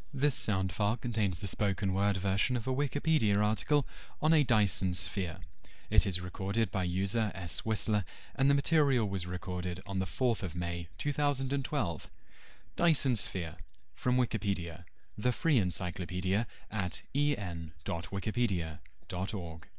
This sound file contains the spoken word version of a Wikipedia article on a Dyson sphere. It is recorded by user S. Whistler, and the material was recorded on the 4th of May 2012. Dyson sphere, from Wikipedia, the free encyclopedia at en.wikipedia.org.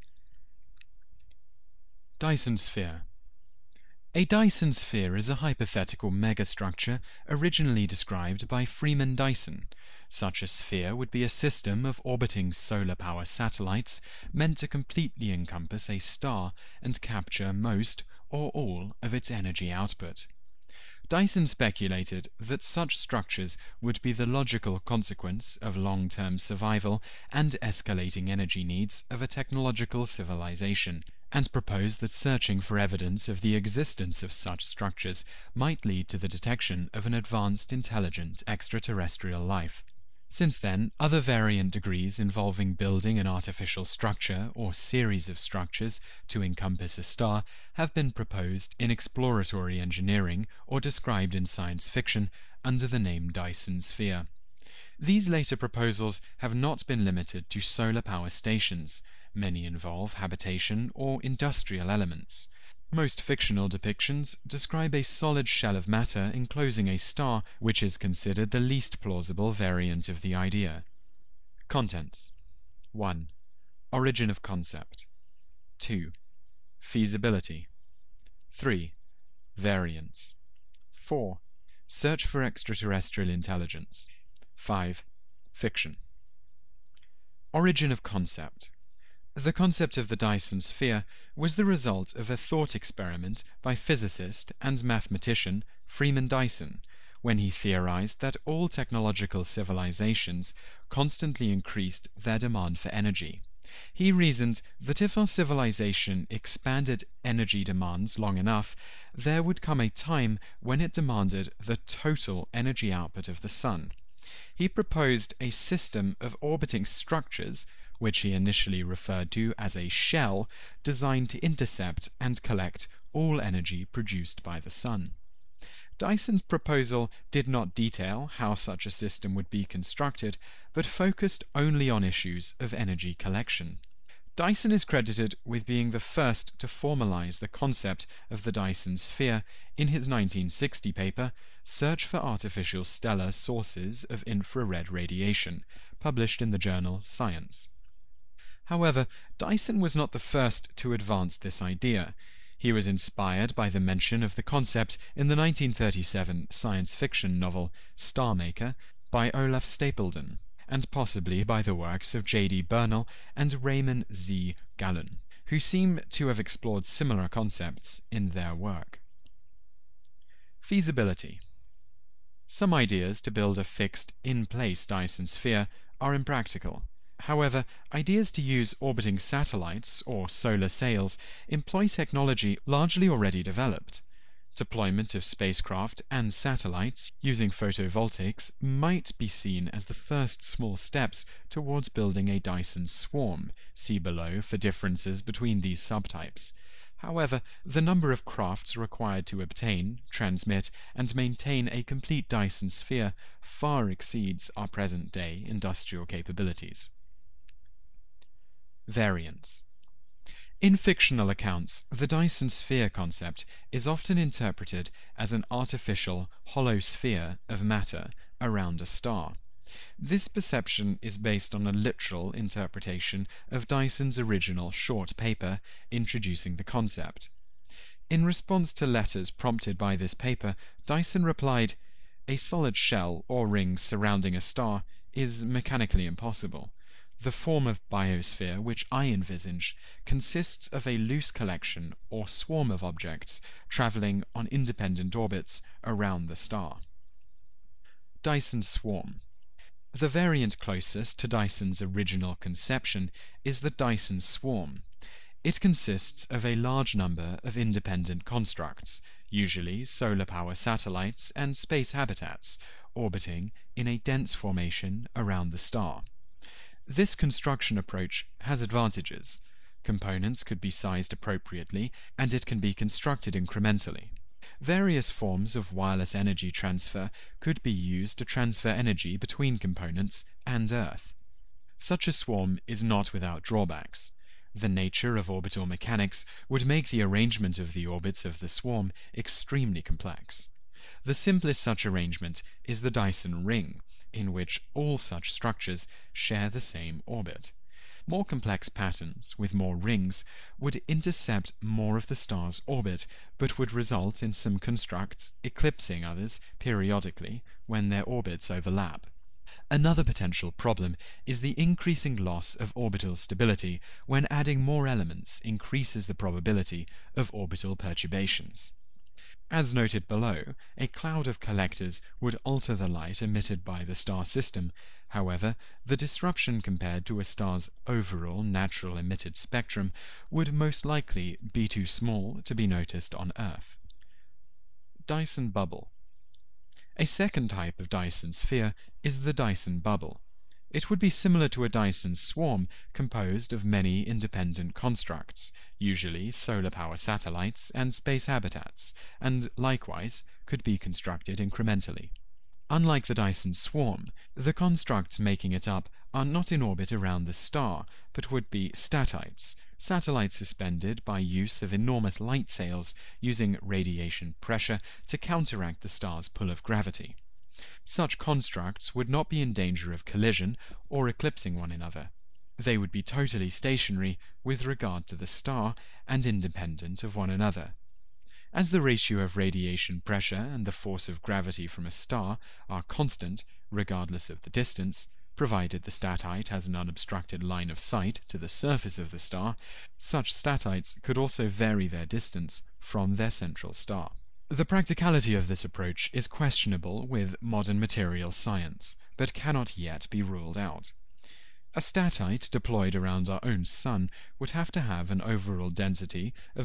Dyson sphere. A Dyson sphere is a hypothetical megastructure originally described by Freeman Dyson. Such a sphere would be a system of orbiting solar power satellites meant to completely encompass a star and capture most or all of its energy output. Dyson speculated that such structures would be the logical consequence of long-term survival and escalating energy needs of a technological civilization, and proposed that searching for evidence of the existence of such structures might lead to the detection of an advanced intelligent extraterrestrial life. Since then, other variant degrees involving building an artificial structure or series of structures to encompass a star have been proposed in exploratory engineering or described in science fiction under the name Dyson sphere. These later proposals have not been limited to solar power stations. Many involve habitation or industrial elements. Most fictional depictions describe a solid shell of matter enclosing a star, which is considered the least plausible variant of the idea. Contents: 1. Origin of concept. 2. Feasibility. 3. Variants. 4. Search for extraterrestrial intelligence. 5. Fiction. Origin of concept. The concept of the Dyson sphere was the result of a thought experiment by physicist and mathematician Freeman Dyson, when he theorized that all technological civilizations constantly increased their demand for energy. He reasoned that if our civilization expanded energy demands long enough, there would come a time when it demanded the total energy output of the sun. He proposed a system of orbiting structures, which he initially referred to as a shell, designed to intercept and collect all energy produced by the sun. Dyson's proposal did not detail how such a system would be constructed, but focused only on issues of energy collection. Dyson is credited with being the first to formalize the concept of the Dyson sphere in his 1960 paper, Search for Artificial Stellar Sources of Infrared Radiation, published in the journal Science. However, Dyson was not the first to advance this idea. He was inspired by the mention of the concept in the 1937 science fiction novel Star Maker by Olaf Stapledon, and possibly by the works of J.D. Bernal and Raymond Z. Gallun, who seem to have explored similar concepts in their work. Feasibility. Some ideas to build a fixed, in-place Dyson sphere are impractical. However, ideas to use orbiting satellites or solar sails employ technology largely already developed. Deployment of spacecraft and satellites using photovoltaics might be seen as the first small steps towards building a Dyson swarm. See below for differences between these subtypes. However, the number of crafts required to obtain, transmit, and maintain a complete Dyson sphere far exceeds our present-day industrial capabilities. Variants. In fictional accounts, the Dyson sphere concept is often interpreted as an artificial, hollow sphere of matter around a star. This perception is based on a literal interpretation of Dyson's original short paper introducing the concept. In response to letters prompted by this paper, Dyson replied, "A solid shell or ring surrounding a star is mechanically impossible. The form of biosphere which I envisage consists of a loose collection or swarm of objects traveling on independent orbits around the star." Dyson swarm. The variant closest to Dyson's original conception is the Dyson swarm. It consists of a large number of independent constructs, usually solar power satellites and space habitats, orbiting in a dense formation around the star. This construction approach has advantages. Components could be sized appropriately, and it can be constructed incrementally. Various forms of wireless energy transfer could be used to transfer energy between components and Earth. Such a swarm is not without drawbacks. The nature of orbital mechanics would make the arrangement of the orbits of the swarm extremely complex. The simplest such arrangement is the Dyson ring, in which all such structures share the same orbit. More complex patterns, with more rings, would intercept more of the star's orbit, but would result in some constructs eclipsing others periodically when their orbits overlap. Another potential problem is the increasing loss of orbital stability when adding more elements increases the probability of orbital perturbations. As noted below, a cloud of collectors would alter the light emitted by the star system. However, the disruption compared to a star's overall natural emitted spectrum would most likely be too small to be noticed on Earth. Dyson bubble. A second type of Dyson sphere is the Dyson bubble. It would be similar to a Dyson swarm composed of many independent constructs, usually solar power satellites and space habitats, and likewise could be constructed incrementally. Unlike the Dyson swarm, the constructs making it up are not in orbit around the star, but would be statites, satellites suspended by use of enormous light sails using radiation pressure to counteract the star's pull of gravity. Such constructs would not be in danger of collision or eclipsing one another. They would be totally stationary with regard to the star and independent of one another. As the ratio of radiation pressure and the force of gravity from a star are constant, regardless of the distance, provided the statite has an unobstructed line of sight to the surface of the star, such statites could also vary their distance from their central star. The practicality of this approach is questionable with modern material science, but cannot yet be ruled out. A statite deployed around our own Sun would have to have an overall density of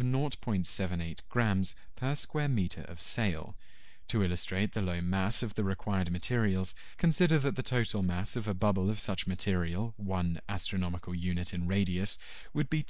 0.78 grams per square meter of sail. To illustrate the low mass of the required materials, consider that the total mass of a bubble of such material, 1 astronomical unit in radius, would be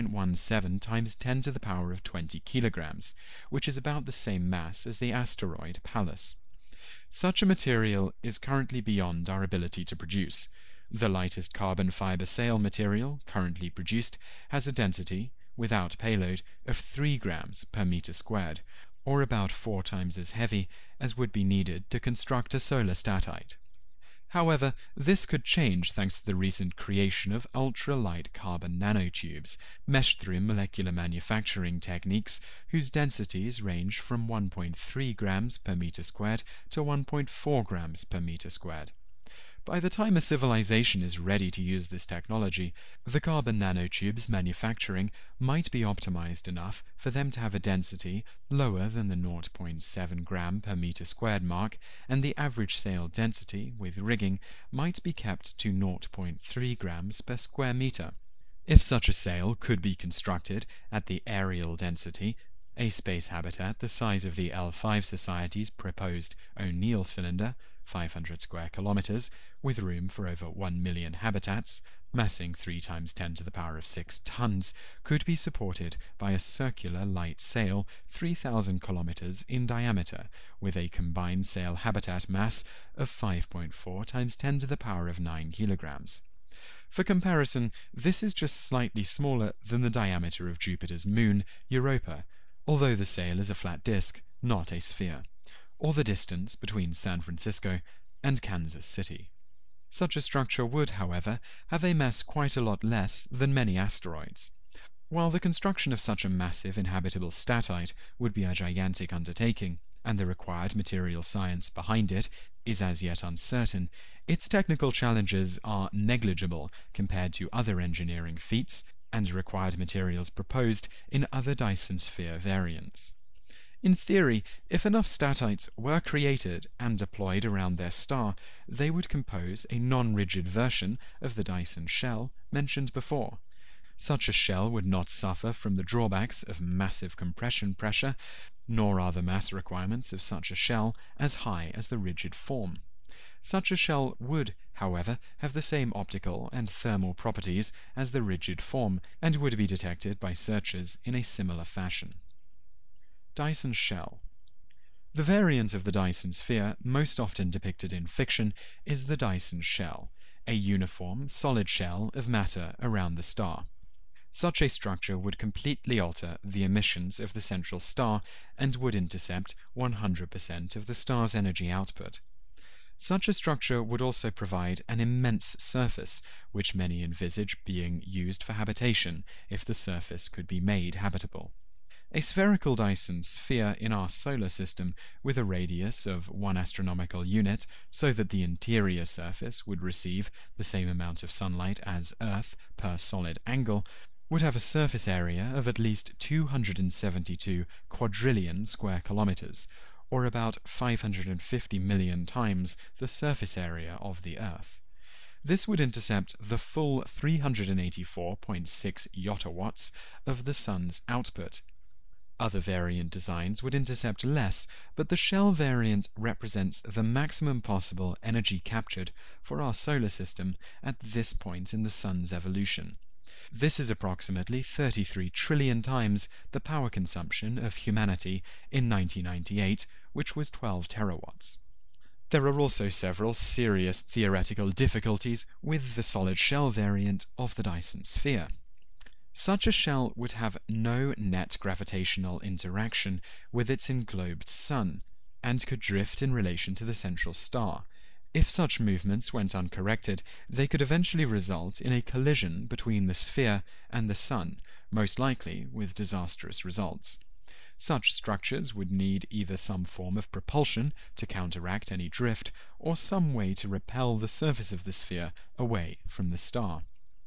2.17 times 10 to the power of 20 kilograms, which is about the same mass as the asteroid Pallas. Such a material is currently beyond our ability to produce. The lightest carbon fiber sail material currently produced has a density, without payload, of 3 grams per meter squared, or about 4 times as heavy as would be needed to construct a solar statite. However, this could change thanks to the recent creation of ultra-light carbon nanotubes, meshed through molecular manufacturing techniques whose densities range from 1.3 grams per meter squared to 1.4 grams per meter squared. By the time a civilization is ready to use this technology, the carbon nanotubes manufacturing might be optimized enough for them to have a density lower than the 0.7 gram per meter squared mark, and the average sail density, with rigging, might be kept to 0.3 grams per square meter. If such a sail could be constructed at the aerial density, a space habitat the size of the L5 Society's proposed O'Neill cylinder, 500 square kilometers, with room for over 1 million habitats, massing 3 times 10 to the power of 6 tons, could be supported by a circular light sail 3,000 kilometers in diameter, with a combined sail habitat mass of 5.4 times 10 to the power of 9 kilograms. For comparison, this is just slightly smaller than the diameter of Jupiter's moon, Europa, although the sail is a flat disk, not a sphere, or the distance between San Francisco and Kansas City. Such a structure would, however, have a mass quite a lot less than many asteroids. While the construction of such a massive inhabitable statite would be a gigantic undertaking, and the required material science behind it is as yet uncertain, its technical challenges are negligible compared to other engineering feats and required materials proposed in other Dyson sphere variants. In theory, if enough statites were created and deployed around their star, they would compose a non-rigid version of the Dyson shell mentioned before. Such a shell would not suffer from the drawbacks of massive compression pressure, nor are the mass requirements of such a shell as high as the rigid form. Such a shell would, however, have the same optical and thermal properties as the rigid form, and would be detected by searchers in a similar fashion. Dyson shell. The variant of the Dyson sphere most often depicted in fiction is the Dyson shell, a uniform, solid shell of matter around the star. Such a structure would completely alter the emissions of the central star and would intercept 100% of the star's energy output. Such a structure would also provide an immense surface, which many envisage being used for habitation if the surface could be made habitable. A spherical Dyson sphere in our solar system with a radius of 1 astronomical unit, so that the interior surface would receive the same amount of sunlight as Earth per solid angle, would have a surface area of at least 272 quadrillion square kilometers, or about 550 million times the surface area of the Earth. This would intercept the full 384.6 yottawatts of the Sun's output. Other variant designs would intercept less, but the shell variant represents the maximum possible energy captured for our solar system at this point in the Sun's evolution. This is approximately 33 trillion times the power consumption of humanity in 1998, which was 12 terawatts. There are also several serious theoretical difficulties with the solid shell variant of the Dyson sphere. Such a shell would have no net gravitational interaction with its englobed sun, and could drift in relation to the central star. If such movements went uncorrected, they could eventually result in a collision between the sphere and the sun, most likely with disastrous results. Such structures would need either some form of propulsion to counteract any drift, or some way to repel the surface of the sphere away from the star.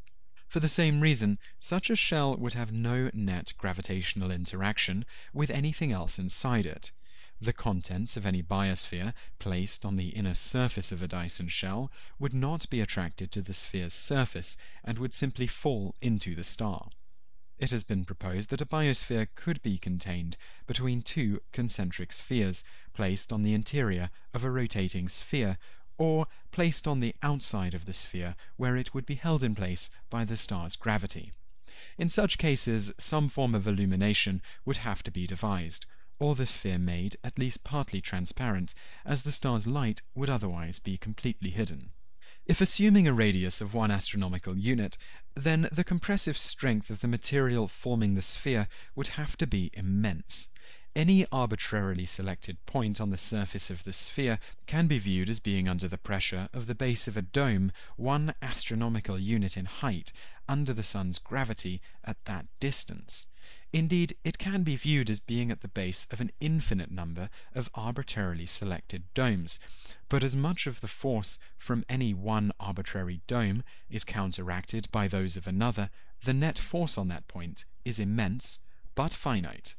For the same reason, such a shell would have no net gravitational interaction with anything else inside it. The contents of any biosphere placed on the inner surface of a Dyson shell would not be attracted to the sphere's surface and would simply fall into the star. It has been proposed that a biosphere could be contained between two concentric spheres placed on the interior of a rotating sphere, or placed on the outside of the sphere where it would be held in place by the star's gravity. In such cases, some form of illumination would have to be devised, or the sphere made at least partly transparent, as the star's light would otherwise be completely hidden. If assuming a radius of 1 astronomical unit, then the compressive strength of the material forming the sphere would have to be immense. Any arbitrarily selected point on the surface of the sphere can be viewed as being under the pressure of the base of a dome 1 astronomical unit in height under the sun's gravity at that distance. Indeed, it can be viewed as being at the base of an infinite number of arbitrarily selected domes, but as much of the force from any one arbitrary dome is counteracted by those of another, the net force on that point is immense, but finite.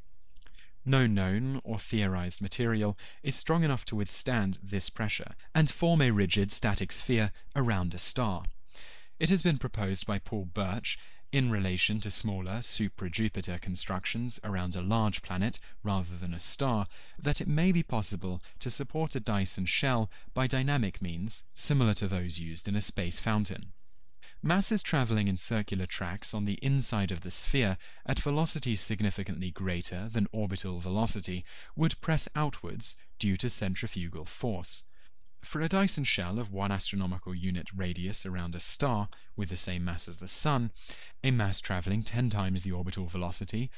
No known or theorized material is strong enough to withstand this pressure and form a rigid static sphere around a star. It has been proposed by Paul Birch, in relation to smaller supra-Jupiter constructions around a large planet rather than a star, that it may be possible to support a Dyson shell by dynamic means similar to those used in a space fountain. Masses traveling in circular tracks on the inside of the sphere at velocities significantly greater than orbital velocity would press outwards due to centrifugal force. For a Dyson shell of 1 astronomical unit radius around a star with the same mass as the Sun, a mass traveling 10 times the orbital velocity,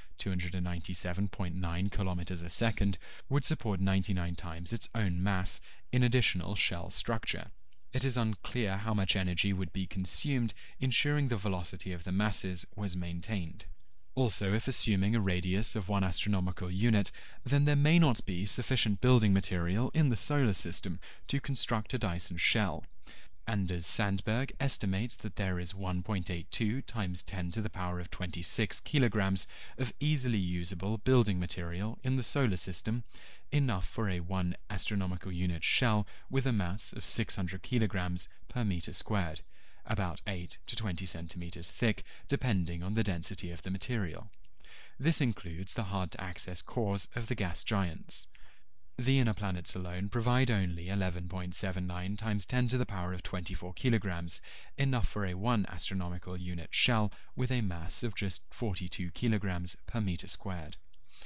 297.9 kilometers a second, would support 99 times its own mass in additional shell structure. It is unclear how much energy would be consumed ensuring the velocity of the masses was maintained. Also, if assuming a radius of 1 astronomical unit, then there may not be sufficient building material in the solar system to construct a Dyson shell. Anders Sandberg estimates that there is 1.82 times 10 to the power of 26 kilograms of easily usable building material in the solar system, enough for a 1 astronomical unit shell with a mass of 600 kilograms per meter squared, about 8 to 20 centimeters thick, depending on the density of the material. This includes the hard-to-access cores of the gas giants. The inner planets alone provide only 11.79 times 10 to the power of 24 kilograms, enough for a 1 astronomical unit shell with a mass of just 42 kilograms per meter squared.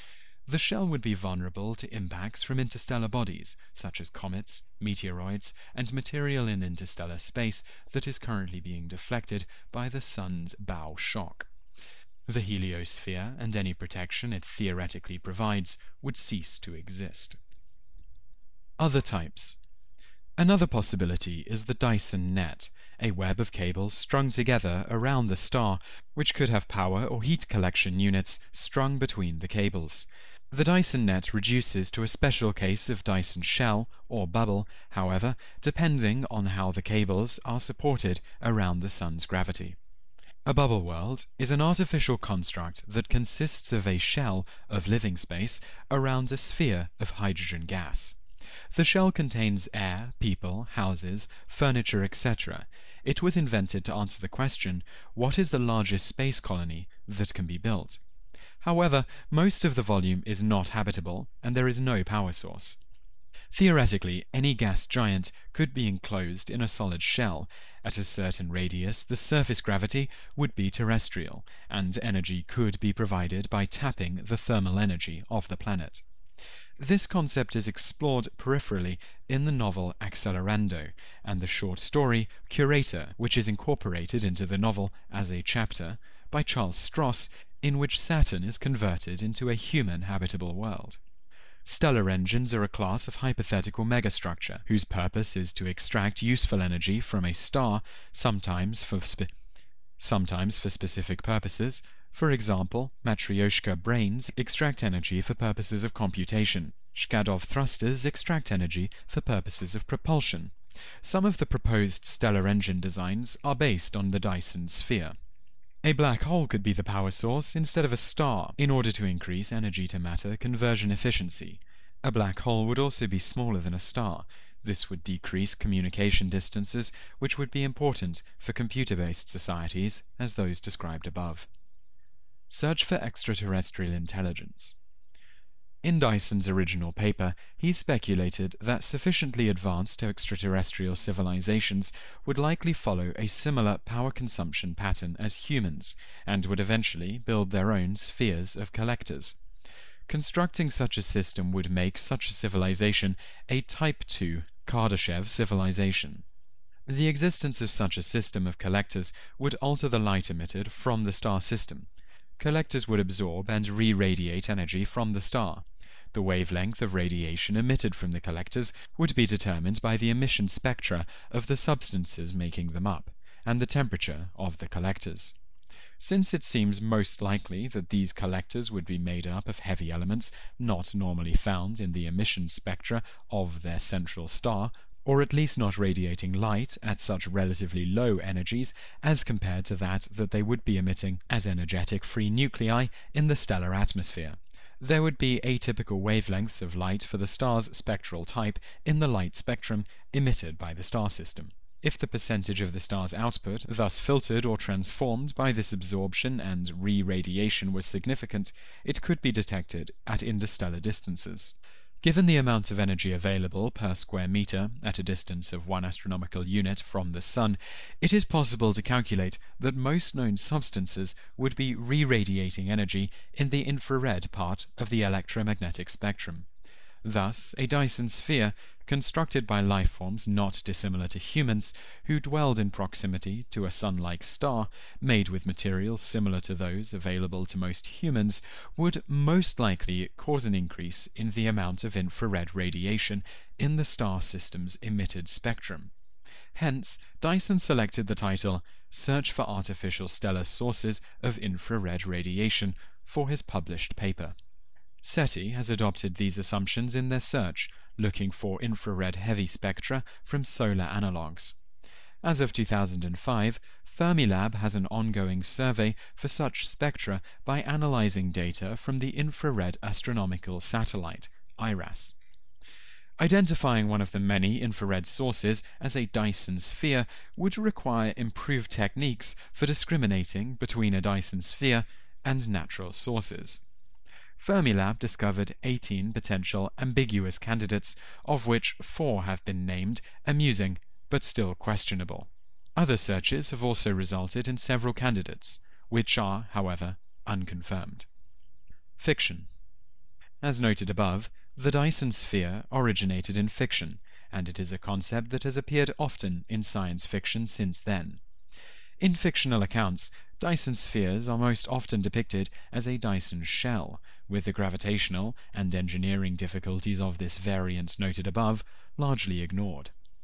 The shell would be vulnerable to impacts from interstellar bodies, such as comets, meteoroids, and material in interstellar space that is currently being deflected by the Sun's bow shock. The heliosphere and any protection it theoretically provides would cease to exist. Other types. Another possibility is the Dyson net, a web of cables strung together around the star, which could have power or heat collection units strung between the cables. The Dyson net reduces to a special case of Dyson shell or bubble, however, depending on how the cables are supported around the Sun's gravity. A bubble world is an artificial construct that consists of a shell of living space around a sphere of hydrogen gas. The shell contains air, people, houses, furniture, etc. It was invented to answer the question, what is the largest space colony that can be built? However, most of the volume is not habitable, and there is no power source. Theoretically, any gas giant could be enclosed in a solid shell. At a certain radius, the surface gravity would be terrestrial, and energy could be provided by tapping the thermal energy of the planet. This concept is explored peripherally in the novel Accelerando and the short story Curator, which is incorporated into the novel as a chapter by Charles Stross, in which Saturn is converted into a human habitable world. Stellar engines are a class of hypothetical megastructure whose purpose is to extract useful energy from a star, sometimes for specific purposes. For example, Matryoshka brains extract energy for purposes of computation. Shkadov thrusters extract energy for purposes of propulsion. Some of the proposed stellar engine designs are based on the Dyson sphere. A black hole could be the power source instead of a star in order to increase energy-to-matter conversion efficiency. A black hole would also be smaller than a star. This would decrease communication distances, which would be important for computer-based societies as those described above. Search for extraterrestrial intelligence. In Dyson's original paper, he speculated that sufficiently advanced extraterrestrial civilizations would likely follow a similar power consumption pattern as humans, and would eventually build their own spheres of collectors. Constructing such a system would make such a civilization a Type II Kardashev civilization. The existence of such a system of collectors would alter the light emitted from the star system. Collectors would absorb and re-radiate energy from the star. The wavelength of radiation emitted from the collectors would be determined by the emission spectra of the substances making them up, and the temperature of the collectors. Since it seems most likely that these collectors would be made up of heavy elements not normally found in the emission spectra of their central star, or at least not radiating light at such relatively low energies as compared to that they would be emitting as energetic free nuclei in the stellar atmosphere. There would be atypical wavelengths of light for the star's spectral type in the light spectrum emitted by the star system. If the percentage of the star's output, thus filtered or transformed by this absorption and re-radiation, was significant, it could be detected at interstellar distances. Given the amount of energy available per square meter at a distance of 1 astronomical unit from the Sun, it is possible to calculate that most known substances would be re-radiating energy in the infrared part of the electromagnetic spectrum. Thus, a Dyson sphere, constructed by life forms not dissimilar to humans, who dwelled in proximity to a sun-like star, made with materials similar to those available to most humans, would most likely cause an increase in the amount of infrared radiation in the star system's emitted spectrum. Hence, Dyson selected the title Search for Artificial Stellar Sources of Infrared Radiation for his published paper. SETI has adopted these assumptions in their search, looking for infrared heavy spectra from solar analogues. As of 2005, Fermilab has an ongoing survey for such spectra by analyzing data from the Infrared Astronomical Satellite, IRAS. Identifying one of the many infrared sources as a Dyson sphere would require improved techniques for discriminating between a Dyson sphere and natural sources. Fermilab discovered 18 potential ambiguous candidates, of which 4 have been named amusing but still questionable. Other searches have also resulted in several candidates, which are, however, unconfirmed. Fiction. As noted above, the Dyson sphere originated in fiction, and it is a concept that has appeared often in science fiction since then. In fictional accounts, Dyson spheres are most often depicted as a Dyson shell, with the gravitational and engineering difficulties of this variant noted above largely ignored.